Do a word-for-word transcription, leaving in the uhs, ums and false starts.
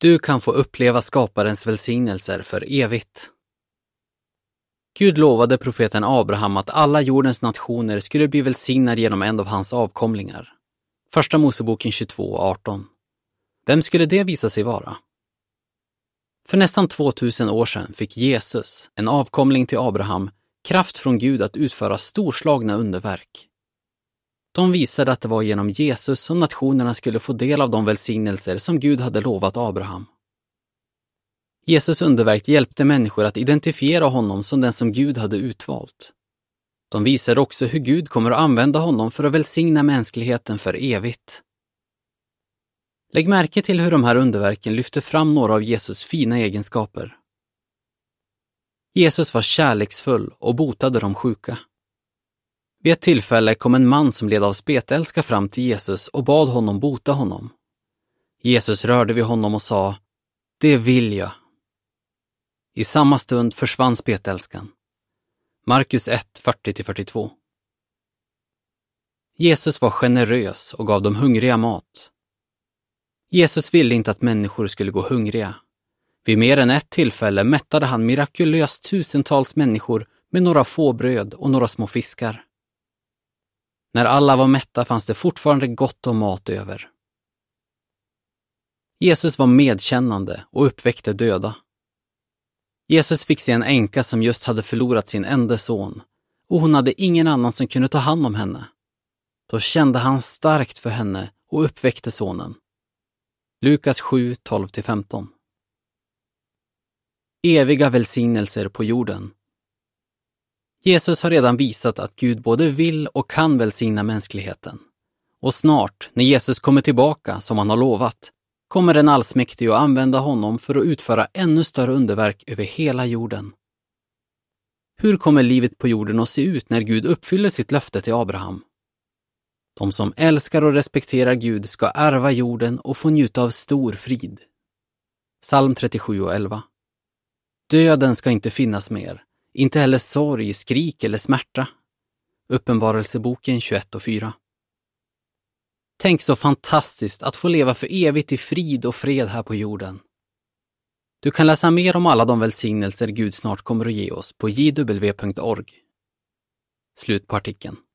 Du kan få uppleva skaparens välsignelser för evigt. Gud lovade profeten Abraham att alla jordens nationer skulle bli välsignade genom en av hans avkomlingar. Första Moseboken tjugotvå arton. Vem skulle det visa sig vara? För nästan tvåtusen år sedan fick Jesus, en avkomling till Abraham, kraft från Gud att utföra storslagna underverk. De visade att det var genom Jesus som nationerna skulle få del av de välsignelser som Gud hade lovat Abraham. Jesus underverk hjälpte människor att identifiera honom som den som Gud hade utvalt. De visade också hur Gud kommer att använda honom för att välsigna mänskligheten för evigt. Lägg märke till hur de här underverken lyfter fram några av Jesus fina egenskaper. Jesus var kärleksfull och botade de sjuka. Vid ett tillfälle kom en man som led av spetälska fram till Jesus och bad honom bota honom. Jesus rörde vid honom och sa: "Det vill jag." I samma stund försvann spetälskan. Markus ett fyrtio till fyrtiotvå. Jesus var generös och gav de hungriga mat. Jesus ville inte att människor skulle gå hungriga. Vid mer än ett tillfälle mättade han mirakulöst tusentals människor med några få bröd och några små fiskar. När alla var mätta fanns det fortfarande gott om mat över. Jesus var medkännande och uppväckte döda. Jesus fick se en änka som just hade förlorat sin enda son, och hon hade ingen annan som kunde ta hand om henne. Då kände han starkt för henne och uppväckte sonen. Lukas sju tolv till femton. Eviga välsignelser på jorden. Jesus har redan visat att Gud både vill och kan välsigna mänskligheten. Och snart, när Jesus kommer tillbaka som han har lovat, kommer den allsmäktige att använda honom för att utföra ännu större underverk över hela jorden. Hur kommer livet på jorden att se ut när Gud uppfyller sitt löfte till Abraham? De som älskar och respekterar Gud ska ärva jorden och få njuta av stor frid. Psalm trettiosju och elva. Döden ska inte finnas mer, inte heller sorg, skrik eller smärta. Uppenbarelseboken tjugoett och fyra. Tänk så fantastiskt att få leva för evigt i frid och fred här på jorden. Du kan läsa mer om alla de välsignelser Gud snart kommer att ge oss på j w punkt org. Slut på artikeln.